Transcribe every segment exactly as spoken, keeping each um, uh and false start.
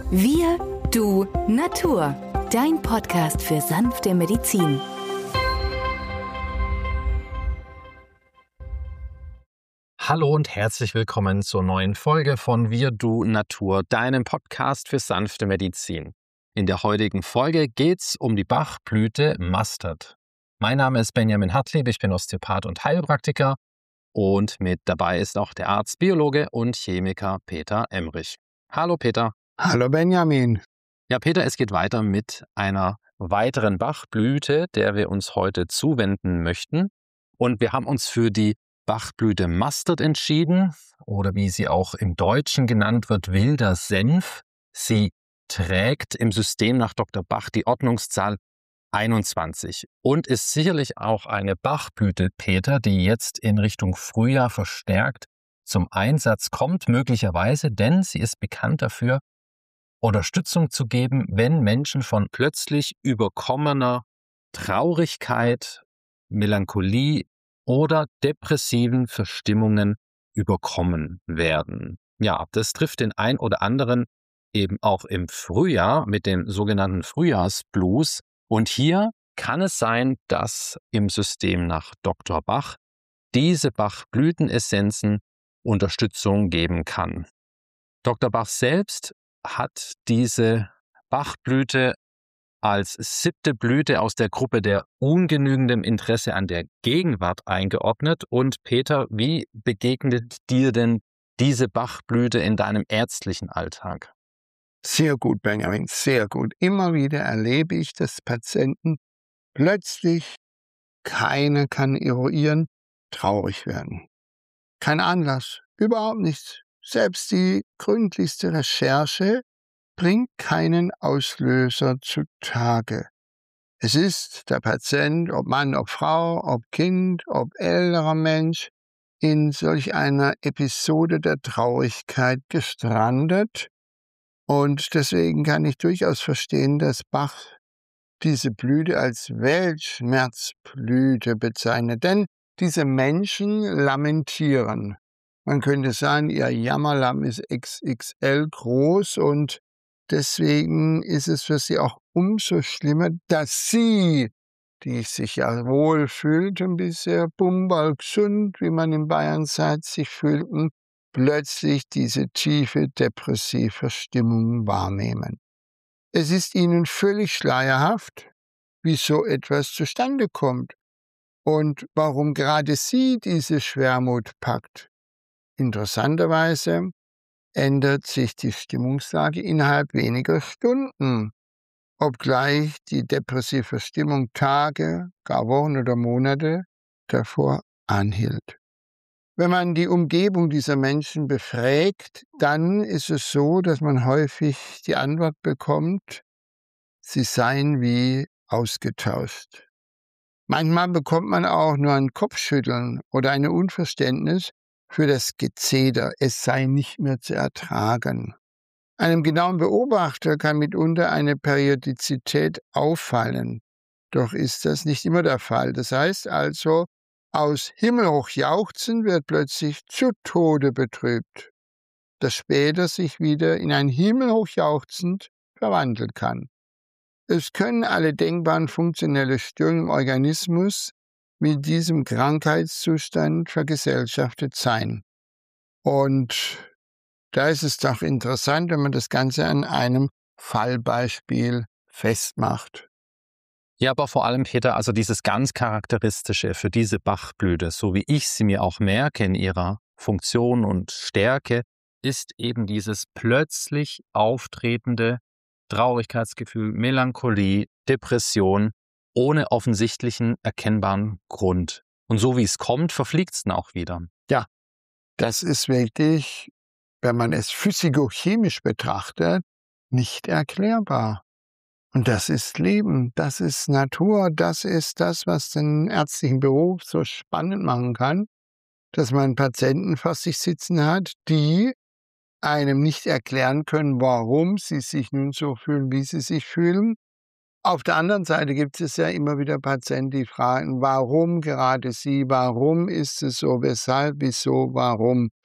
Wir, du, Natur. Dein Podcast für sanfte Medizin. Hallo und herzlich willkommen zur neuen Folge von Wir, du, Natur, deinem Podcast für sanfte Medizin. In der heutigen Folge geht's um die Bachblüte Mustard. Mein Name ist Benjamin Hartlieb, ich bin Osteopath und Heilpraktiker und mit dabei ist auch der Arzt, Biologe und Chemiker Peter Emrich. Hallo Peter. Hallo Benjamin. Ja Peter, es geht weiter mit einer weiteren Bachblüte, der wir uns heute zuwenden möchten. Und wir haben uns für die Bachblüte Mustard entschieden, oder wie sie auch im Deutschen genannt wird, wilder Senf. Sie trägt im System nach Doktor Bach die Ordnungszahl einundzwanzig und ist sicherlich auch eine Bachblüte, Peter, die jetzt in Richtung Frühjahr verstärkt zum Einsatz kommt, möglicherweise, denn sie ist bekannt dafür, Unterstützung zu geben, wenn Menschen von plötzlich überkommener Traurigkeit, Melancholie oder depressiven Verstimmungen überkommen werden. Ja, das trifft den ein oder anderen eben auch im Frühjahr mit dem sogenannten Frühjahrsblues. Und hier kann es sein, dass im System nach Doktor Bach diese Bachblütenessenzen Unterstützung geben kann. Doktor Bach selbst hat diese Bachblüte als siebte Blüte aus der Gruppe der ungenügendem Interesse an der Gegenwart eingeordnet. Und Peter, wie begegnet dir denn diese Bachblüte in deinem ärztlichen Alltag? Sehr gut, Benjamin, sehr gut. Immer wieder erlebe ich, dass Patienten plötzlich, keiner kann eruieren, traurig werden. Kein Anlass, überhaupt nichts. Selbst die gründlichste Recherche bringt keinen Auslöser zutage. Es ist der Patient, ob Mann, ob Frau, ob Kind, ob älterer Mensch, in solch einer Episode der Traurigkeit gestrandet. Und deswegen kann ich durchaus verstehen, dass Bach diese Blüte als Weltschmerzblüte bezeichnet. Denn diese Menschen lamentieren. Man könnte sagen, ihr Jammerlamm ist X X L groß und deswegen ist es für sie auch umso schlimmer, dass sie, die sich ja wohl fühlten, bisher bummerl gesund, wie man in Bayern sagt, sich fühlten, plötzlich diese tiefe depressive Stimmung wahrnehmen. Es ist ihnen völlig schleierhaft, wie so etwas zustande kommt und warum gerade sie diese Schwermut packt. Interessanterweise ändert sich die Stimmungslage innerhalb weniger Stunden, obgleich die depressive Stimmung Tage, gar Wochen oder Monate davor anhielt. Wenn man die Umgebung dieser Menschen befragt, dann ist es so, dass man häufig die Antwort bekommt, sie seien wie ausgetauscht. Manchmal bekommt man auch nur ein Kopfschütteln oder ein Unverständnis für das Gezeder, es sei nicht mehr zu ertragen. Einem genauen Beobachter kann mitunter eine Periodizität auffallen, doch ist das nicht immer der Fall. Das heißt also, aus himmelhoch jauchzen wird plötzlich zu Tode betrübt, das später sich wieder in ein himmelhoch jauchzend verwandeln kann. Es können alle denkbaren funktionelle Störungen im Organismus mit diesem Krankheitszustand vergesellschaftet sein. Und da ist es doch interessant, wenn man das Ganze an einem Fallbeispiel festmacht. Ja, aber vor allem, Peter, also dieses ganz Charakteristische für diese Bachblüte, so wie ich sie mir auch merke in ihrer Funktion und Stärke, ist eben dieses plötzlich auftretende Traurigkeitsgefühl, Melancholie, Depression, ohne offensichtlichen, erkennbaren Grund. Und so wie es kommt, verfliegt es dann auch wieder. Ja, das ist wirklich, wenn man es physikochemisch betrachtet, nicht erklärbar. Und das ist Leben, das ist Natur, das ist das, was den ärztlichen Beruf so spannend machen kann, dass man Patienten vor sich sitzen hat, die einem nicht erklären können, warum sie sich nun so fühlen, wie sie sich fühlen. Auf der anderen Seite gibt es ja immer wieder Patienten, die fragen, warum gerade sie, warum ist es so, weshalb, wieso, warum.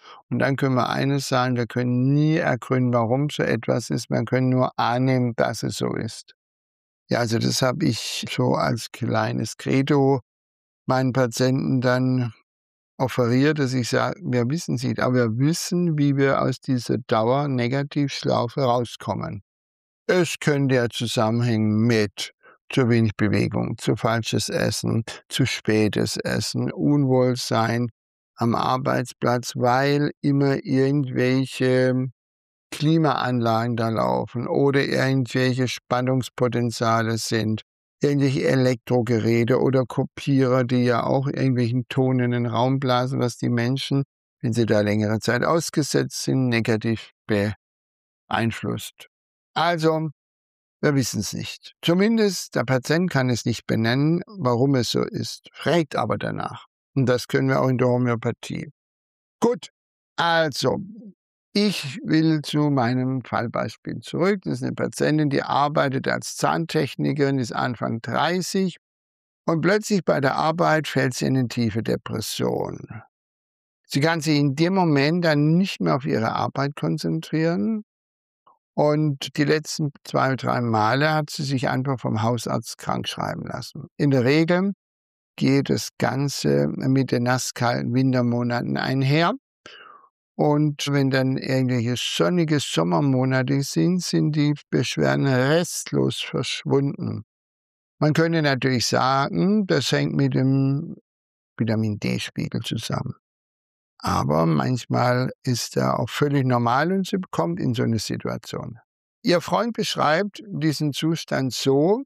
Und dann können wir eines sagen, wir können nie ergründen, warum so etwas ist. Wir können nur annehmen, dass es so ist. Ja, also das habe ich so als kleines Credo meinen Patienten dann offeriert, dass ich sage, wir wissen es nicht, aber wir wissen, wie wir aus dieser Dauer-Negativschlaufe rauskommen. Es könnte ja zusammenhängen mit zu wenig Bewegung, zu falsches Essen, zu spätes Essen, Unwohlsein am Arbeitsplatz, weil immer irgendwelche Klimaanlagen da laufen oder irgendwelche Spannungspotenziale sind, irgendwelche Elektrogeräte oder Kopierer, die ja auch irgendwelchen Ton in den Raum blasen, was die Menschen, wenn sie da längere Zeit ausgesetzt sind, negativ beeinflusst. Also, wir wissen es nicht. Zumindest der Patient kann es nicht benennen, warum es so ist, fragt aber danach. Und das können wir auch in der Homöopathie. Gut, also, ich will zu meinem Fallbeispiel zurück. Das ist eine Patientin, die arbeitet als Zahntechnikerin, ist Anfang dreißig und plötzlich bei der Arbeit fällt sie in eine tiefe Depression. Sie kann sich in dem Moment dann nicht mehr auf ihre Arbeit konzentrieren und die letzten zwei, drei Male hat sie sich einfach vom Hausarzt krank schreiben lassen. In der Regel geht das Ganze mit den nasskalten Wintermonaten einher. Und wenn dann irgendwelche sonnige Sommermonate sind, sind die Beschwerden restlos verschwunden. Man könnte natürlich sagen, das hängt mit dem Vitamin D-Spiegel zusammen. Aber manchmal ist er auch völlig normal und sie kommt in so eine Situation. Ihr Freund beschreibt diesen Zustand so,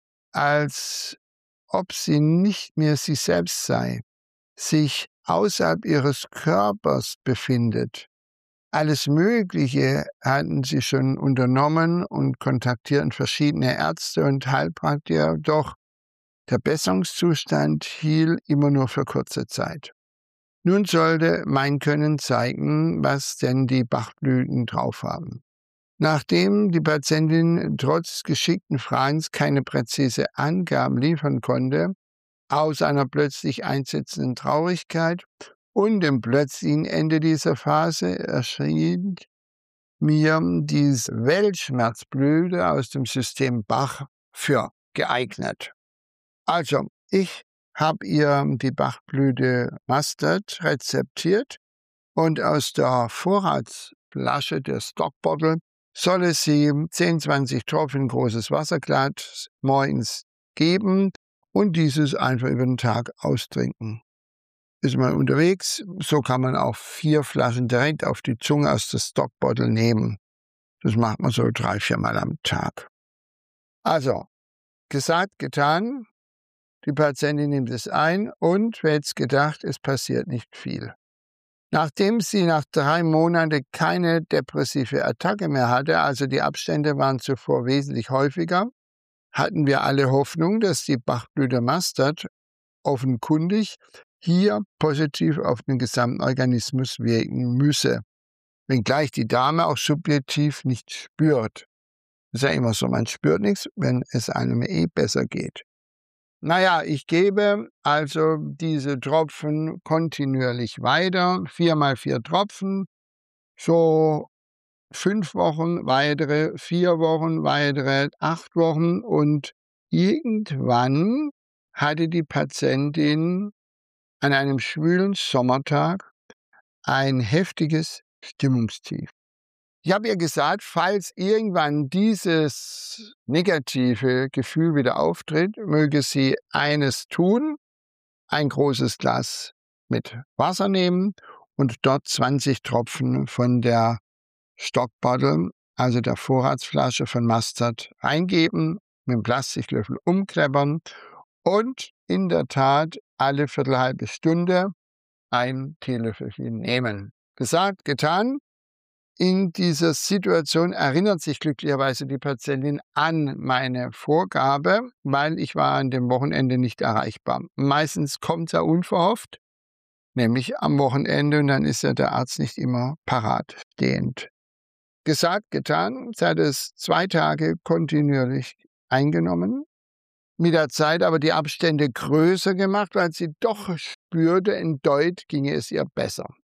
als ob sie nicht mehr sie selbst sei, sich außerhalb ihres Körpers befindet. Alles Mögliche hatten sie schon unternommen und kontaktierten verschiedene Ärzte und Heilpraktiker, doch der Besserungszustand hielt immer nur für kurze Zeit. Nun sollte mein Können zeigen, was denn die Bachblüten drauf haben. Nachdem die Patientin trotz geschickten Fragens keine präzise Angaben liefern konnte, aus einer plötzlich einsetzenden Traurigkeit und dem plötzlichen Ende dieser Phase erschien mir diese Weltschmerzblüte aus dem System Bach für geeignet. Also, ich habe ihr die Bachblüte Mustard rezeptiert und aus der Vorratsflasche der Stockbottle solle sie zehn, zwanzig Tropfen großes Wasserglas morgens geben und dieses einfach über den Tag austrinken. Ist man unterwegs, so kann man auch vier Flaschen direkt auf die Zunge aus der Stockbottle nehmen. Das macht man so drei, viermal am Tag. Also, gesagt, getan. Die Patientin nimmt es ein und, wer hätte gedacht, es passiert nicht viel. Nachdem sie nach drei Monaten keine depressive Attacke mehr hatte, also die Abstände waren zuvor wesentlich häufiger, hatten wir alle Hoffnung, dass die Bachblüte Mustard offenkundig hier positiv auf den gesamten Organismus wirken müsse, wenngleich die Dame auch subjektiv nicht spürt. Das ist ja immer so, man spürt nichts, wenn es einem eh besser geht. Naja, ich gebe also diese Tropfen kontinuierlich weiter, vier mal vier Tropfen, so fünf Wochen weitere, vier Wochen weitere, acht Wochen und irgendwann hatte die Patientin an einem schwülen Sommertag ein heftiges Stimmungstief. Ich habe ihr gesagt, falls irgendwann dieses negative Gefühl wieder auftritt, möge sie eines tun, ein großes Glas mit Wasser nehmen und dort zwanzig Tropfen von der Stockbottle, also der Vorratsflasche von Mustard, reingeben, mit dem Plastiklöffel umklappern und in der Tat alle viertelhalbe Stunde ein Teelöffelchen nehmen. Gesagt, getan. In dieser Situation erinnert sich glücklicherweise die Patientin an meine Vorgabe, weil ich war an dem Wochenende nicht erreichbar. Meistens kommt er unverhofft, nämlich am Wochenende, und dann ist ja der Arzt nicht immer parat stehend. Gesagt, getan, sie hat es zwei Tage kontinuierlich eingenommen, mit der Zeit aber die Abstände größer gemacht, weil sie doch spürte, in Deut ginge es ihr besser.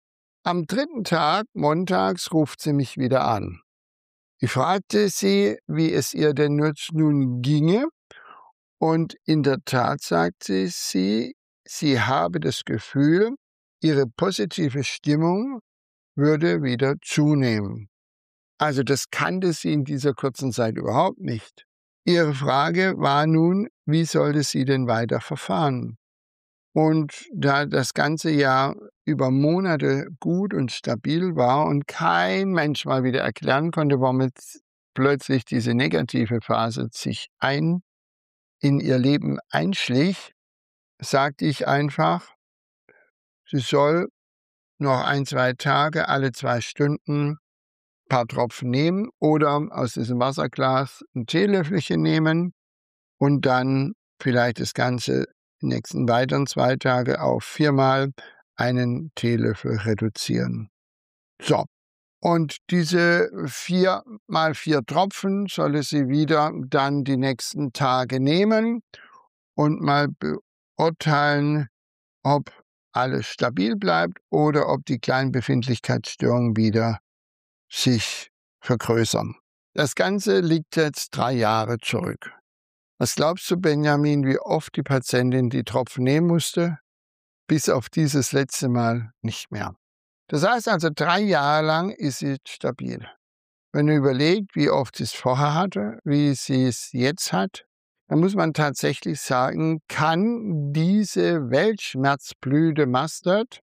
Am dritten Tag, montags, ruft sie mich wieder an. Ich fragte sie, wie es ihr denn nun ginge. Und in der Tat sagte sie, sie habe das Gefühl, ihre positive Stimmung würde wieder zunehmen. Also das kannte sie in dieser kurzen Zeit überhaupt nicht. Ihre Frage war nun, wie sollte sie denn weiter verfahren? Und da das ganze Jahr über Monate gut und stabil war und kein Mensch mal wieder erklären konnte, warum jetzt plötzlich diese negative Phase sich ein in ihr Leben einschlich, sagte ich einfach, sie soll noch ein, zwei Tage, alle zwei Stunden ein paar Tropfen nehmen oder aus diesem Wasserglas ein Teelöffelchen nehmen und dann vielleicht das Ganze die nächsten weiteren zwei Tage auf viermal einen Teelöffel reduzieren. So, und diese vier mal vier Tropfen solle sie wieder dann die nächsten Tage nehmen und mal beurteilen, ob alles stabil bleibt oder ob die kleinen Befindlichkeitsstörungen wieder sich vergrößern. Das Ganze liegt jetzt drei Jahre zurück. Was glaubst du, Benjamin, wie oft die Patientin die Tropfen nehmen musste? Bis auf dieses letzte Mal nicht mehr. Das heißt also, drei Jahre lang ist sie stabil. Wenn du überlegst, wie oft sie es vorher hatte, wie sie es jetzt hat, dann muss man tatsächlich sagen, kann diese Weltschmerzblüte Mustard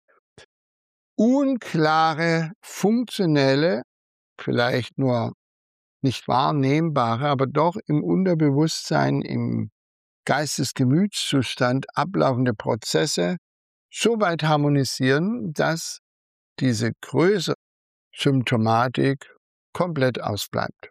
unklare, funktionelle, vielleicht nur nicht wahrnehmbare, aber doch im Unterbewusstsein, im Geistes-Gemütszustand ablaufende Prozesse so weit harmonisieren, dass diese größere Symptomatik komplett ausbleibt.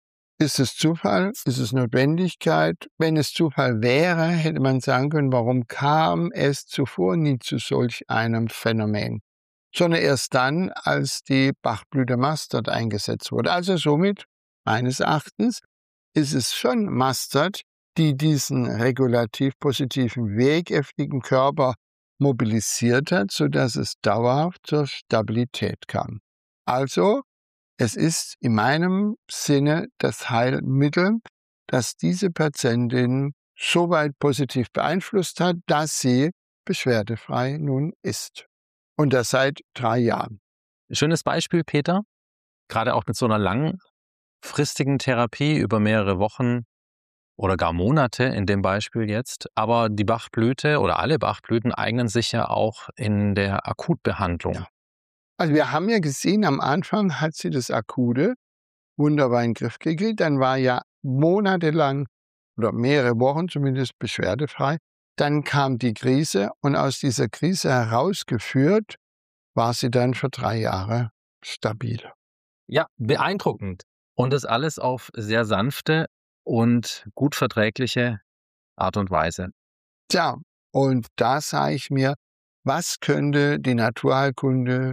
Ist es Zufall? Ist es Notwendigkeit? Wenn es Zufall wäre, hätte man sagen können, warum kam es zuvor nie zu solch einem Phänomen? Sondern erst dann, als die Bachblüte Mustard eingesetzt wurde. Also somit, meines Erachtens, ist es schon Mustard, die diesen regulativ positiven Weg im Körper mobilisiert hat, sodass es dauerhaft zur Stabilität kam. Also, es ist in meinem Sinne das Heilmittel, das diese Patientin so weit positiv beeinflusst hat, dass sie beschwerdefrei nun ist. Und das seit drei Jahren. Schönes Beispiel, Peter. Gerade auch mit so einer langfristigen Therapie über mehrere Wochen oder gar Monate in dem Beispiel jetzt. Aber die Bachblüte oder alle Bachblüten eignen sich ja auch in der Akutbehandlung. Ja. Also wir haben ja gesehen, am Anfang hat sie das Akute wunderbar in den Griff gekriegt. Dann war ja monatelang oder mehrere Wochen zumindest beschwerdefrei. Dann kam die Krise und aus dieser Krise herausgeführt war sie dann für drei Jahre stabil. Ja, beeindruckend. Und das alles auf sehr sanfte und gut verträgliche Art und Weise. Tja, und da sage ich mir, was könnte die Naturheilkunde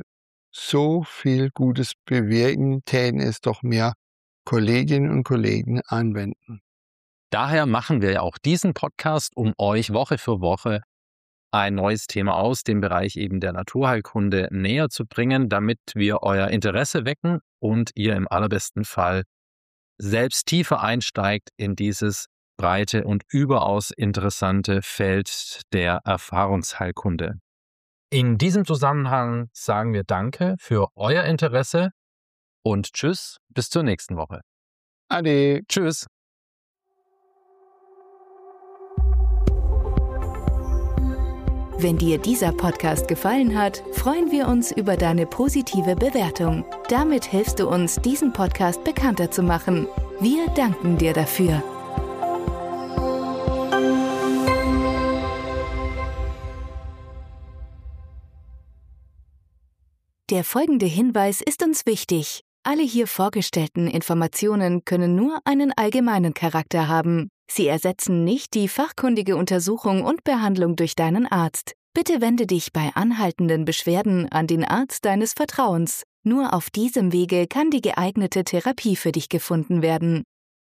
so viel Gutes bewirken, täten es doch mehr Kolleginnen und Kollegen anwenden. Daher machen wir ja auch diesen Podcast, um euch Woche für Woche ein neues Thema aus dem Bereich eben der Naturheilkunde näher zu bringen, damit wir euer Interesse wecken und ihr im allerbesten Fall selbst tiefer einsteigt in dieses breite und überaus interessante Feld der Erfahrungsheilkunde. In diesem Zusammenhang sagen wir Danke für euer Interesse und Tschüss, bis zur nächsten Woche. Ade. Tschüss. Wenn dir dieser Podcast gefallen hat, freuen wir uns über deine positive Bewertung. Damit hilfst du uns, diesen Podcast bekannter zu machen. Wir danken dir dafür. Der folgende Hinweis ist uns wichtig. Alle hier vorgestellten Informationen können nur einen allgemeinen Charakter haben. Sie ersetzen nicht die fachkundige Untersuchung und Behandlung durch deinen Arzt. Bitte wende dich bei anhaltenden Beschwerden an den Arzt deines Vertrauens. Nur auf diesem Wege kann die geeignete Therapie für dich gefunden werden.